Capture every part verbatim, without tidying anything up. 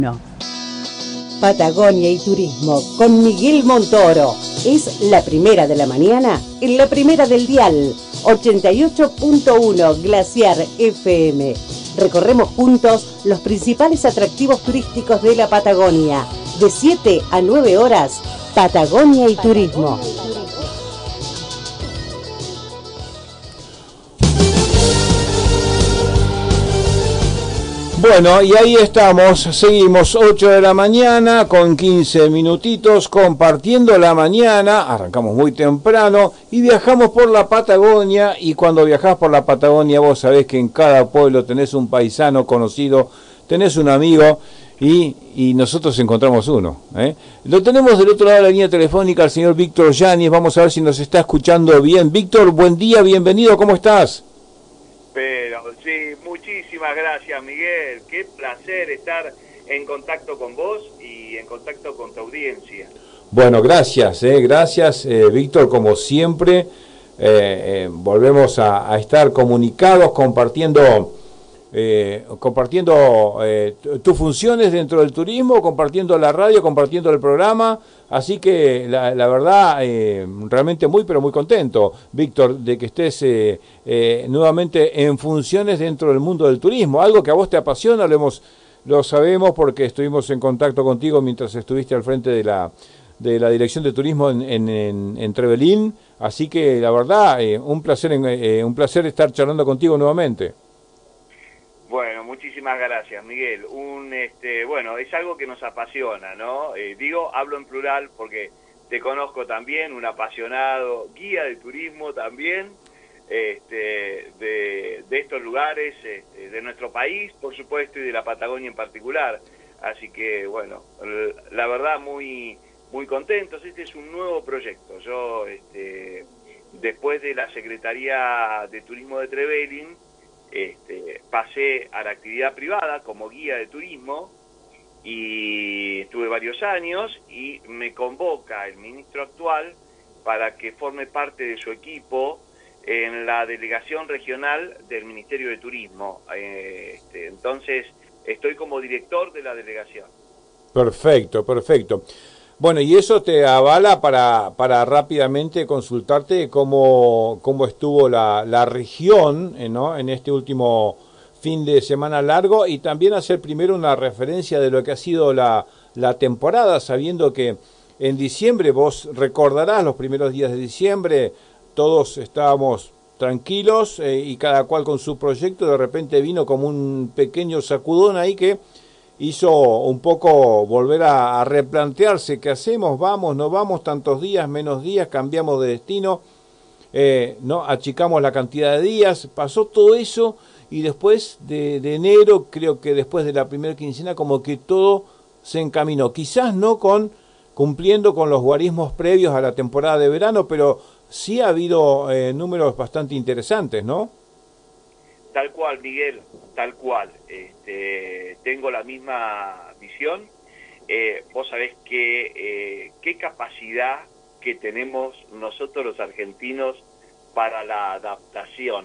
No. Patagonia y Turismo con Miguel Montoro. Es la primera de la mañana en la primera del dial. ochenta y ocho punto uno Glaciar F M. Recorremos juntos los principales atractivos turísticos de la Patagonia. De siete a nueve horas, Patagonia y Turismo. Bueno, y ahí estamos, seguimos ocho de la mañana con quince minutitos compartiendo la mañana, arrancamos muy temprano y viajamos por la Patagonia, y cuando viajás por la Patagonia vos sabés que en cada pueblo tenés un paisano conocido, tenés un amigo y, y nosotros encontramos uno, ¿eh? Lo tenemos del otro lado de la línea telefónica al señor Víctor Yáñez, vamos a ver si nos está escuchando bien. Víctor, buen día, bienvenido, ¿cómo estás? Pero sí, muchísimas gracias, Miguel. Qué placer estar en contacto con vos y en contacto con tu audiencia. Bueno, gracias, eh, gracias, eh, Víctor, como siempre. Eh, eh, volvemos a, a estar comunicados, compartiendo, eh, compartiendo eh, tus funciones dentro del turismo, compartiendo la radio, compartiendo el programa. Así que la, la verdad, eh, realmente muy pero muy contento, Víctor, de que estés eh, eh, nuevamente en funciones dentro del mundo del turismo. Algo que a vos te apasiona, lo, hemos, lo sabemos porque estuvimos en contacto contigo mientras estuviste al frente de la, de la Dirección de Turismo en, en, en, en Trevelin. Así que la verdad, eh, un placer, eh, un placer estar charlando contigo nuevamente. Bueno, muchísimas gracias, Miguel. Un, este, bueno, es algo que nos apasiona, ¿no? Eh, digo, hablo en plural porque te conozco también, un apasionado guía de turismo también, este, de, de estos lugares, este, de nuestro país, por supuesto, y de la Patagonia en particular. Así que, bueno, la verdad, muy, muy contentos. Este es un nuevo proyecto. Yo, este, después de la Secretaría de Turismo de Trevelin, Este, pasé a la actividad privada como guía de turismo y estuve varios años, y me convoca el ministro actual para que forme parte de su equipo en la delegación regional del Ministerio de Turismo. Eh, este, entonces estoy como director de la delegación. Perfecto, perfecto. Bueno, y eso te avala para, para rápidamente consultarte cómo, cómo estuvo la, la región, ¿no?, en este último fin de semana largo, y también hacer primero una referencia de lo que ha sido la, la temporada, sabiendo que en diciembre, vos recordarás los primeros días de diciembre, todos estábamos tranquilos eh, y cada cual con su proyecto. De repente vino como un pequeño sacudón ahí que hizo un poco volver a, a replantearse qué hacemos, vamos, no vamos, tantos días, menos días, cambiamos de destino, eh, no achicamos la cantidad de días, pasó todo eso, y después de, de enero, creo que después de la primera quincena, como que todo se encaminó, quizás no con cumpliendo con los guarismos previos a la temporada de verano, pero sí ha habido eh, números bastante interesantes, ¿no? Tal cual, Miguel, tal cual. Este, tengo la misma visión. Eh, vos sabés que eh, qué capacidad que tenemos nosotros los argentinos para la adaptación.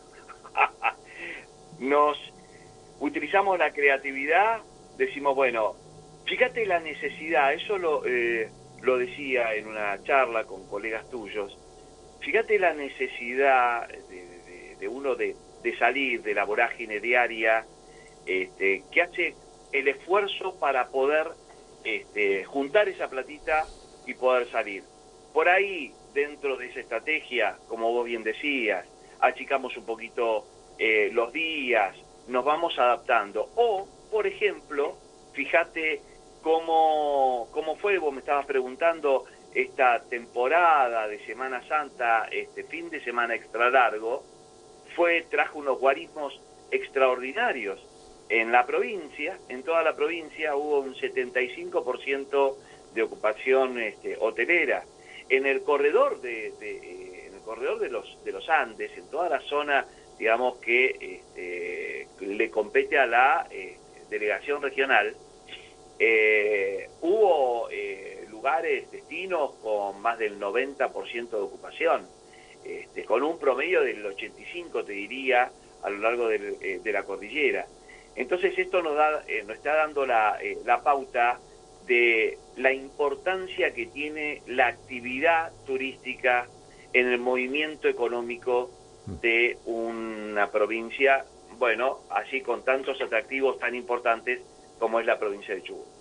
Nos utilizamos la creatividad, decimos, bueno, fíjate la necesidad, eso lo, eh, lo decía en una charla con colegas tuyos, fíjate la necesidad de, de, de uno de de salir de la vorágine diaria, este, que hace el esfuerzo para poder este, juntar esa platita y poder salir. Por ahí, dentro de esa estrategia, como vos bien decías, achicamos un poquito eh, los días, nos vamos adaptando. O, por ejemplo, fíjate cómo, cómo fue, vos me estabas preguntando, esta temporada de Semana Santa, este fin de semana extra largo, fue, trajo unos guarismos extraordinarios. En la provincia, en toda la provincia, hubo un setenta y cinco por ciento de ocupación este, hotelera. En el corredor de, de en el corredor de los de los Andes, en toda la zona, digamos, que este, le compete a la eh, delegación regional, eh, hubo eh, lugares, destinos con más del noventa por ciento de ocupación. Este, con un promedio del ochenta y cinco, te diría, a lo largo del, eh, de la cordillera. Entonces esto nos, da, eh, nos está dando la, eh, la pauta de la importancia que tiene la actividad turística en el movimiento económico de una provincia, bueno, así con tantos atractivos tan importantes como es la provincia de Chubut.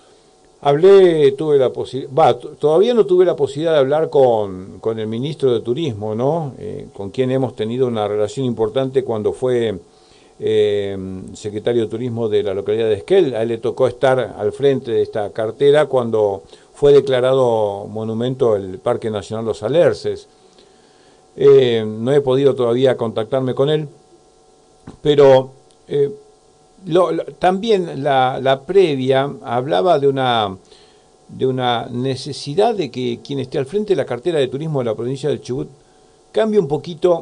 Hablé, tuve la posibilidad, va, todavía no tuve la posibilidad de hablar con, con el ministro de Turismo, ¿no? Eh, con quien hemos tenido una relación importante cuando fue eh, secretario de Turismo de la localidad de Esquel. A él le tocó estar al frente de esta cartera cuando fue declarado monumento el Parque Nacional Los Alerces. Eh, no he podido todavía contactarme con él, pero... Eh, Lo, lo, también la, la previa hablaba de una de una necesidad de que quien esté al frente de la cartera de turismo de la provincia del Chubut cambie un poquito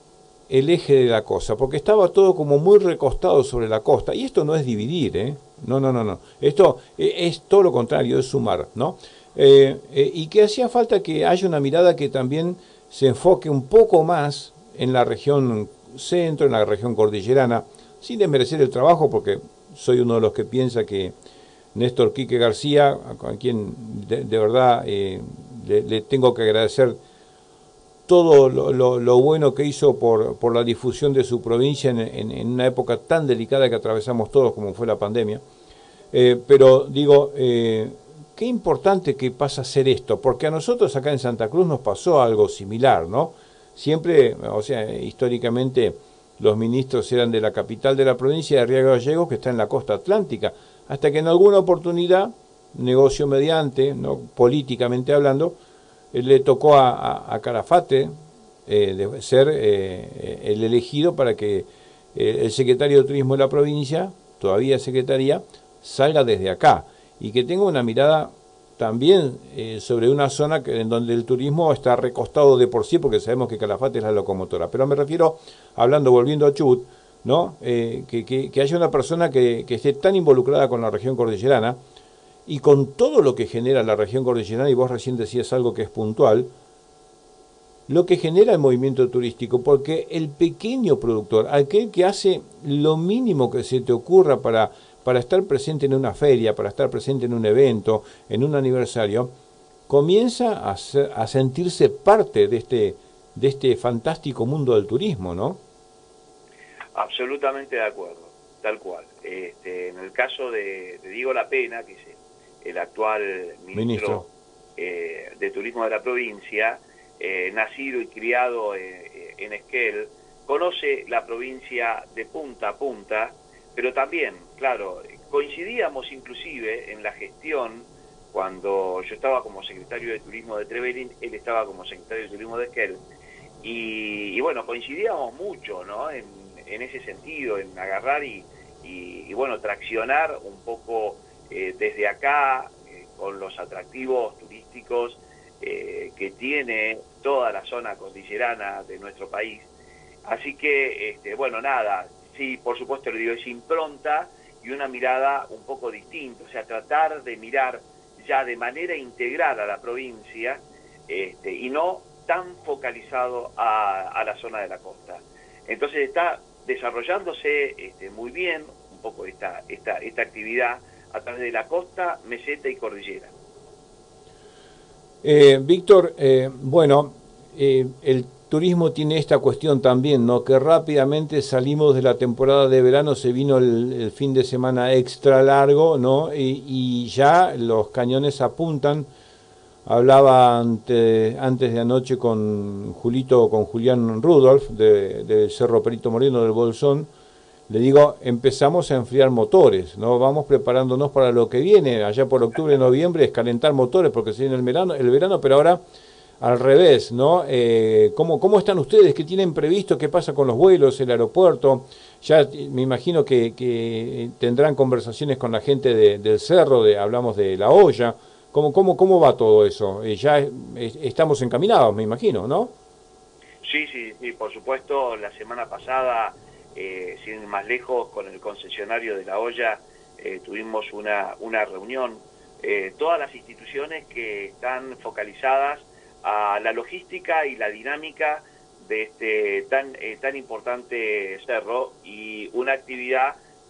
el eje de la cosa, porque estaba todo como muy recostado sobre la costa, y esto no es dividir, ¿eh? No, no, no, no. Esto es todo lo contrario, es sumar, ¿no? Eh, eh, y que hacía falta que haya una mirada que también se enfoque un poco más en la región centro, en la región cordillerana, sin desmerecer el trabajo, porque soy uno de los que piensa que Néstor Quique García, a quien de, de verdad eh, le, le tengo que agradecer todo lo, lo, lo bueno que hizo por, por la difusión de su provincia en, en, en una época tan delicada que atravesamos todos como fue la pandemia. Eh, pero digo, eh, qué importante que pasa a ser esto, porque a nosotros acá en Santa Cruz nos pasó algo similar, ¿no? Siempre, o sea, históricamente... los ministros eran de la capital de la provincia de Riego Gallegos, que está en la costa atlántica, hasta que en alguna oportunidad, negocio mediante, no políticamente hablando, eh, le tocó a, a, a Calafate eh, de ser eh, el elegido para que eh, el secretario de Turismo de la provincia, todavía secretaría, salga desde acá y que tenga una mirada también eh, sobre una zona que, en donde el turismo está recostado de por sí, porque sabemos que Calafate es la locomotora. Pero me refiero, hablando, volviendo a Chubut, ¿no? Eh, que, que, que haya una persona que, que esté tan involucrada con la región cordillerana y con todo lo que genera la región cordillerana, y vos recién decías algo que es puntual, lo que genera el movimiento turístico, porque el pequeño productor, aquel que hace lo mínimo que se te ocurra para... para estar presente en una feria, para estar presente en un evento, en un aniversario, comienza a, ser, a sentirse parte de este, de este fantástico mundo del turismo, ¿no? Absolutamente de acuerdo, tal cual. Este, en el caso de, de Diego Lapena, que es el, el actual ministro, ministro. Eh, de Turismo de la provincia, eh, nacido y criado eh, en Esquel, conoce la provincia de punta a punta, pero también, claro, coincidíamos inclusive en la gestión cuando yo estaba como secretario de Turismo de Trevelin, él estaba como secretario de Turismo de Esquel, y, y bueno, coincidíamos mucho, ¿no? En, en ese sentido, en agarrar y, y, y bueno, traccionar un poco eh, desde acá, eh, con los atractivos turísticos eh, que tiene toda la zona cordillerana de nuestro país. Así que, este, bueno, nada, sí, por supuesto le digo, es impronta y una mirada un poco distinta, o sea, tratar de mirar ya de manera integral a la provincia este, y no tan focalizado a, a la zona de la costa. Entonces está desarrollándose este, muy bien un poco esta, esta, esta actividad a través de la costa, meseta y cordillera. Eh, Víctor, eh, bueno, eh, el turismo tiene esta cuestión también, ¿no? Que rápidamente salimos de la temporada de verano, se vino el, el fin de semana extra largo, ¿no? Y, y ya los cañones apuntan. Hablaba ante, antes de anoche con Julito, con Julián Rudolf, de, de Cerro Perito Moreno del Bolsón. Le digo, empezamos a enfriar motores, ¿no? Vamos preparándonos para lo que viene, allá por octubre, noviembre, es calentar motores porque se viene el verano, el verano, pero ahora al revés, ¿no? Eh, ¿cómo, ¿Cómo están ustedes? ¿Qué tienen previsto? ¿Qué pasa con los vuelos, el aeropuerto? Ya me imagino que, que tendrán conversaciones con la gente de, del cerro, de, hablamos de La Olla. ¿Cómo, cómo, cómo va todo eso? Eh, ya es, es, estamos encaminados, me imagino, ¿no? Sí, sí, sí, por supuesto. La semana pasada, eh, sin ir más lejos, con el concesionario de La Olla, eh, tuvimos una, una reunión. Eh, todas las instituciones que están focalizadas a la logística y la dinámica de este tan, eh, tan importante cerro y una actividad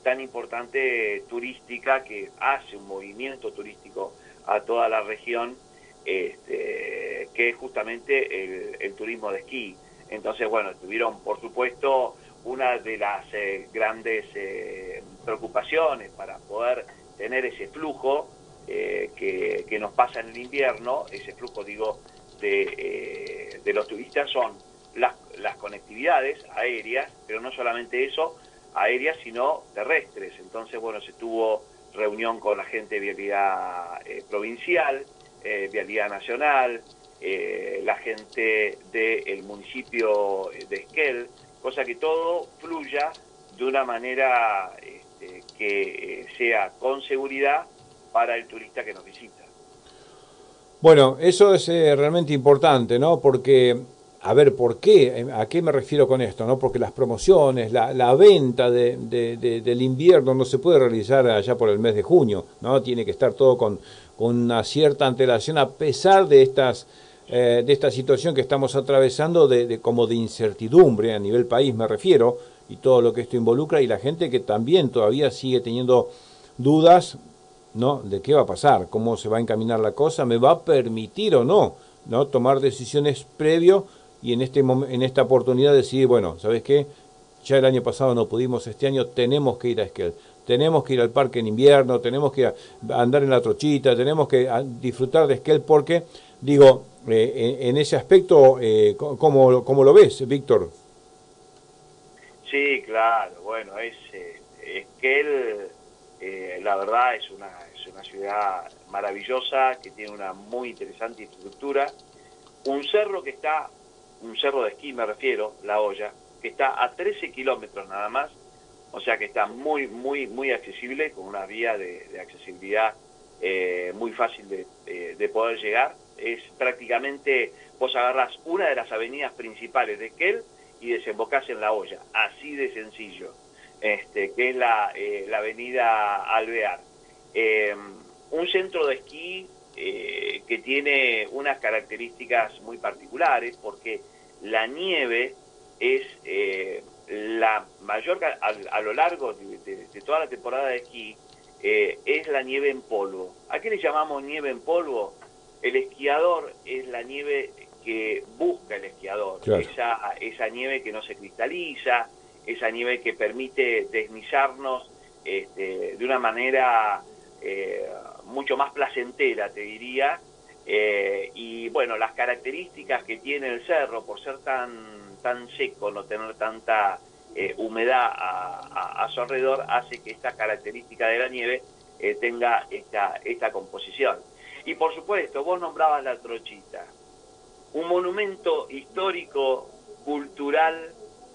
tan importante turística que hace un movimiento turístico a toda la región, este, que es justamente el, el turismo de esquí. Entonces, bueno, tuvieron, por supuesto, una de las eh, grandes eh, preocupaciones para poder tener ese flujo eh, que, que nos pasa en el invierno, ese flujo, digo, de, eh, de los turistas, son las, las conectividades aéreas, pero no solamente eso, aéreas, sino terrestres. Entonces, bueno, se tuvo reunión con la gente de Vialidad eh, Provincial, eh, Vialidad Nacional, eh, la gente del municipio de Esquel, cosa que todo fluya de una manera este, que eh, sea con seguridad para el turista que nos visita. Bueno, eso es eh, realmente importante, ¿no? Porque, a ver, ¿por qué? ¿A qué me refiero con esto, no? Porque las promociones, la, la venta de, de, de, del invierno no se puede realizar allá por el mes de junio, ¿no? Tiene que estar todo con, con una cierta antelación, a pesar de estas eh, de esta situación que estamos atravesando, de, de como de incertidumbre a nivel país me refiero, y todo lo que esto involucra, y la gente que también todavía sigue teniendo dudas, ¿no? De qué va a pasar, cómo se va a encaminar la cosa, me va a permitir o no, ¿no? Tomar decisiones previo y en este en esta oportunidad decidir, bueno, ¿sabes qué? Ya el año pasado no pudimos, este año tenemos que ir a Esquel, tenemos que ir al parque en invierno, tenemos que andar en la trochita, tenemos que disfrutar de Esquel porque, digo, eh, en ese aspecto, eh, ¿cómo, ¿cómo lo ves, Víctor? Sí, claro, bueno, es eh, Esquel, eh, la verdad es una, es una ciudad maravillosa que tiene una muy interesante estructura, un cerro que está, un cerro de esquí me refiero, La Hoya, que está a trece kilómetros nada más, o sea que está muy, muy, muy accesible, con una vía de, de accesibilidad eh, muy fácil de, de, de poder llegar. Es prácticamente, vos agarrás una de las avenidas principales de Esquel y desembocás en La Hoya, así de sencillo, este, que es la, eh, la avenida Alvear. Eh, un centro de esquí eh, que tiene unas características muy particulares, porque la nieve es eh, la mayor, a, a lo largo de, de, de toda la temporada de esquí, eh, es la nieve en polvo. ¿A qué le llamamos nieve en polvo? El esquiador es la nieve que busca el esquiador, claro. esa, esa nieve que no se cristaliza, esa nieve que permite deslizarnos este, de una manera eh, mucho más placentera, te diría, eh, y bueno, las características que tiene el cerro, por ser tan, tan seco, no tener tanta eh, humedad a, a, a su alrededor, hace que esta característica de la nieve eh, tenga esta, esta composición. Y por supuesto, vos nombrabas la trochita, un monumento histórico, cultural,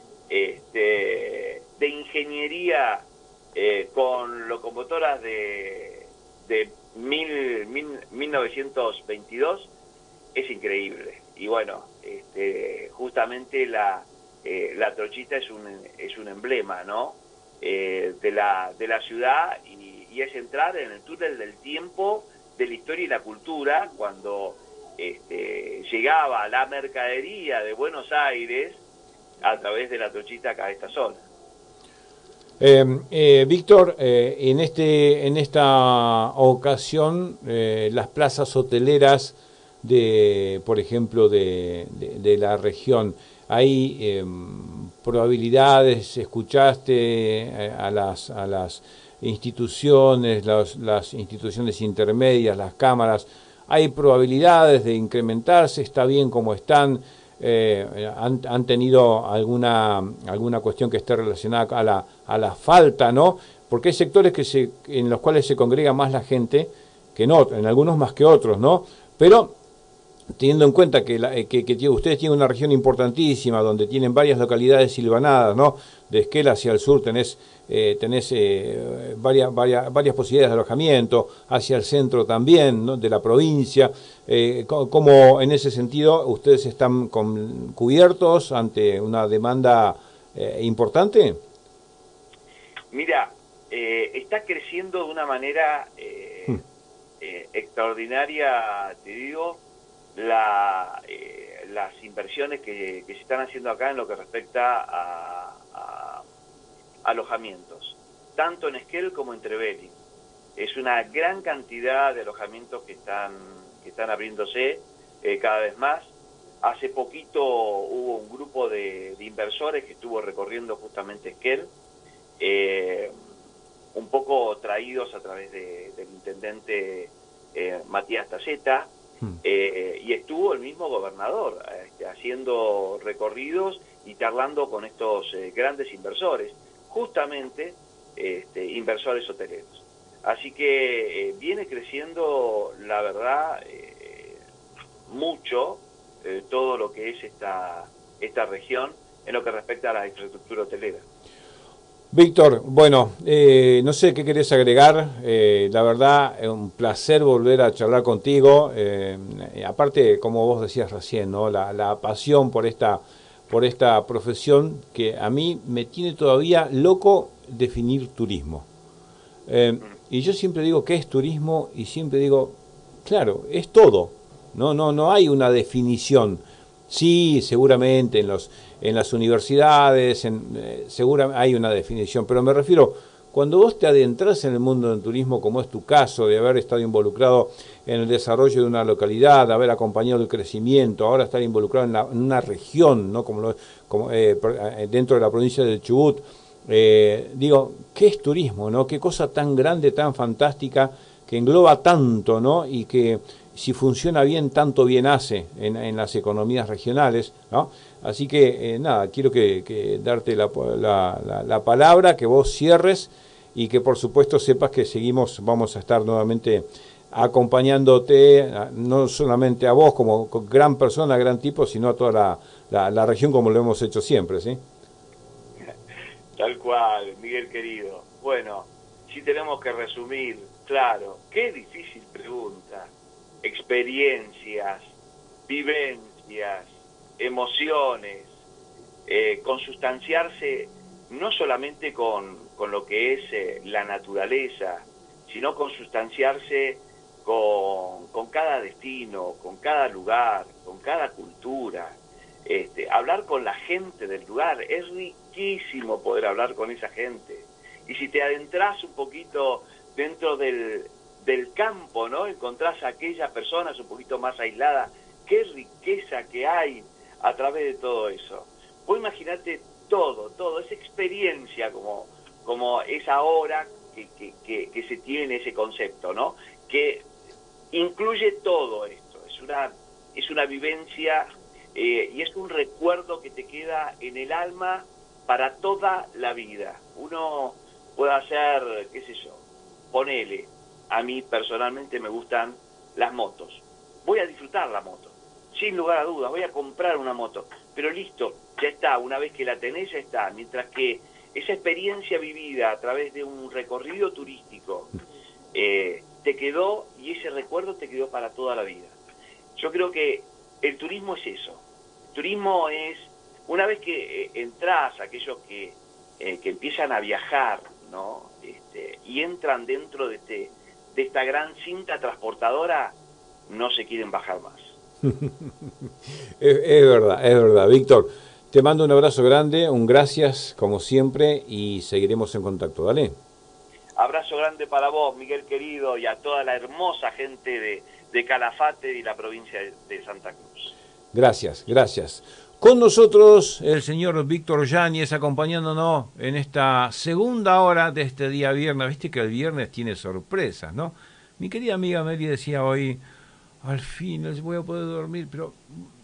este, de ingeniería, eh, con locomotoras de, de mil, mil, mil novecientos veintidós, es increíble. Y bueno, este, justamente la, eh, la trochita es un, es un emblema, ¿no? Eh, de, la, de la ciudad, y, y es entrar en el túnel del tiempo de la historia y la cultura, cuando este, llegaba la mercadería de Buenos Aires a través de la trochita acá a esta zona. Eh, eh, Víctor, eh, en este en esta ocasión eh, las plazas hoteleras de, por ejemplo, de, de, de la región, ¿hay eh, probabilidades? ¿Escuchaste a las a las instituciones, las, las instituciones intermedias, las cámaras? ¿Hay probabilidades de incrementarse? ¿Está bien como están? Eh, han, han tenido alguna alguna cuestión que esté relacionada a la a la falta, ¿no? Porque hay sectores que se en los cuales se congrega más la gente que en otros, en algunos más que otros, ¿no? Pero teniendo en cuenta que, la, que, que ustedes tienen una región importantísima donde tienen varias localidades silvanadas, ¿no? De Esquel hacia el sur tenés eh, tenés eh, varias, varias varias posibilidades de alojamiento, hacia el centro también, ¿no? De la provincia. Eh, ¿Cómo en ese sentido ustedes están con, cubiertos ante una demanda eh, importante? Mira, eh, está creciendo de una manera eh, hmm. eh, extraordinaria, te digo, la, eh, las inversiones que, que se están haciendo acá en lo que respecta a, a alojamientos. tanto en Esquel como en Trevelin. Es una gran cantidad de alojamientos que están, que están abriéndose eh, cada vez más. Hace poquito hubo un grupo de, de inversores que estuvo recorriendo justamente Esquel, eh, un poco traídos a través de, del intendente eh, Matías Taceta, hmm. eh, y estuvo el mismo gobernador eh, haciendo recorridos y charlando con estos eh, grandes inversores, justamente este, inversores hoteleros. Así que eh, viene creciendo, la verdad, eh, mucho eh, todo lo que es esta, esta región en lo que respecta a la infraestructura hotelera. Víctor, bueno, eh, no sé qué querés agregar, eh, la verdad es un placer volver a charlar contigo, eh, aparte, como vos decías recién, ¿no? la, la pasión por esta, por esta profesión que a mí me tiene todavía loco definir turismo. Eh, y yo siempre digo qué es turismo y siempre digo, claro, es todo, no, no, no hay una definición. Sí, seguramente en los en las universidades, en, eh, seguramente hay una definición, pero me refiero, cuando vos te adentras en el mundo del turismo, como es tu caso, de haber estado involucrado en el desarrollo de una localidad, de haber acompañado el crecimiento, ahora estar involucrado en, la, en una región, ¿no? como, lo, como eh, dentro de la provincia del Chubut, eh, digo, ¿qué es turismo? ¿No? Qué cosa tan grande, tan fantástica, que engloba tanto, ¿no? Y que si funciona bien, tanto bien hace en, en las economías regionales, ¿no? Así que, eh, nada, quiero que, que darte la, la, la, la palabra, que vos cierres y que por supuesto sepas que seguimos, vamos a estar nuevamente acompañándote, no solamente a vos como gran persona, gran tipo, sino a toda la, la, la región como lo hemos hecho siempre, ¿sí? Tal cual, Miguel querido. Bueno, si tenemos que resumir, claro, qué difícil pregunta. Experiencias, vivencias, emociones, eh, consustanciarse no solamente con, con lo que es eh, la naturaleza, sino consustanciarse con, con cada destino, con cada lugar, con cada cultura. Este, hablar con la gente del lugar, es riquísimo poder hablar con esa gente. Y si te adentras un poquito dentro del, del campo, ¿no? Encontrás a aquellas personas un poquito más aisladas, qué riqueza que hay a través de todo eso. Vos imaginate todo, todo, esa experiencia como, como es ahora que, que, que, que se tiene ese concepto, ¿no? Que incluye todo esto, es una, es una vivencia eh, y es un recuerdo que te queda en el alma para toda la vida. Uno puede hacer, qué sé yo, ponele, a mí personalmente me gustan las motos, voy a disfrutar la moto, sin lugar a dudas, voy a comprar una moto, pero listo, ya está, una vez que la tenés ya está, mientras que esa experiencia vivida a través de un recorrido turístico eh, te quedó y ese recuerdo te quedó para toda la vida. Yo creo que el turismo es eso, el turismo es, una vez que eh, entras, aquellos que, eh, que empiezan a viajar, ¿no? Este, y entran dentro de, este, de esta gran cinta transportadora, no se quieren bajar más. es, es verdad, es verdad. Víctor, te mando un abrazo grande, un gracias como siempre y seguiremos en contacto, ¿vale? Abrazo grande para vos, Miguel querido, y a toda la hermosa gente de, de Calafate y la provincia de, de Santa Cruz. Gracias, gracias. Con nosotros el señor Víctor Yáñez acompañándonos en esta segunda hora de este día viernes. Viste que el viernes tiene sorpresas, ¿no? Mi querida amiga Meli decía hoy, al fin les voy a poder dormir, pero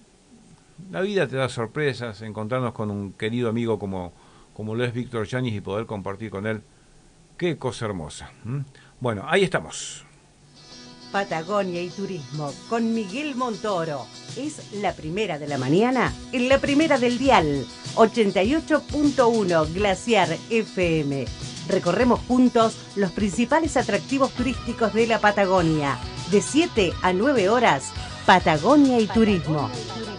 la vida te da sorpresas, encontrarnos con un querido amigo como, como lo es Víctor Yáñez y poder compartir con él. Qué cosa hermosa. ¿Mm? Bueno, ahí estamos. Patagonia y Turismo con Miguel Montoro. Es la primera de la mañana, en la primera del dial, ochenta y ocho punto uno Glaciar F M. Recorremos juntos los principales atractivos turísticos de la Patagonia. De siete a nueve horas, Patagonia y Turismo.